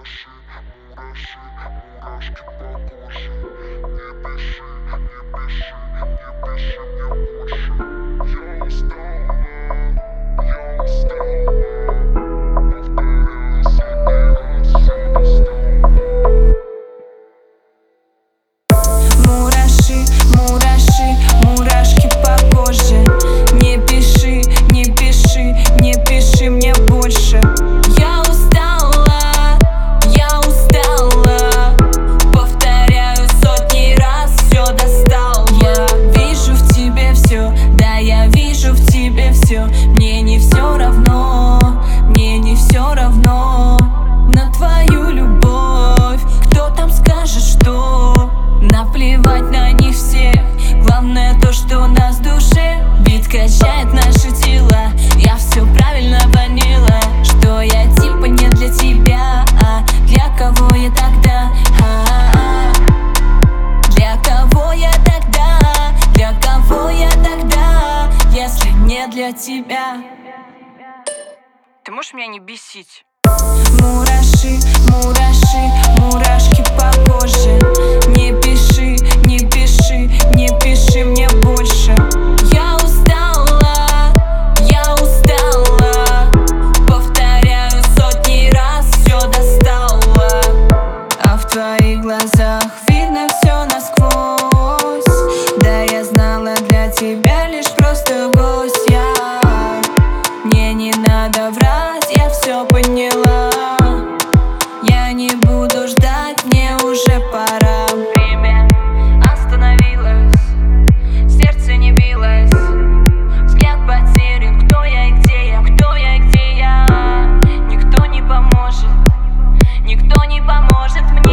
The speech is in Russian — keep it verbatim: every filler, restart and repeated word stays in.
мураши, мураши, мурашки по коже. Не пиши, не пиши, не пиши мне больше. Я устала, я устала. Повторяю сотни раз, все достала. Мураши, мураши, мурашки по коже. Не пиши, не пиши, не пиши мне больше. Я устала, я устала. Повторяю сотни раз, все достал. Я вижу в тебе все, да, я вижу в тебе все. Мне не все равно, мне не все равно на твою любовь. Кто там скажет, что? Наплевать на них всех. Главное то, что у нас в душе бит качает наши тела. Я все правильно поняла, что я типа не для тебя. А для кого я тогда? А-а-а. Для кого я тогда? Для кого я тогда? Если не для тебя. Ты можешь меня не бесить? Мураши, мураши, мурашки по коже. Не пиши, не пиши, не пиши мне больше. Я устала, я устала. Повторяю сотни раз, все достала. А в твоих глазах видно все насквозь. Да, я знала, для тебя лишь просто гость я. Мне не надо врать, я все поняла. Я не буду ждать, мне уже пора. Время остановилось, сердце не билось. Взгляд потерян, кто я и где я, кто я и где я. Никто не поможет, никто не поможет мне.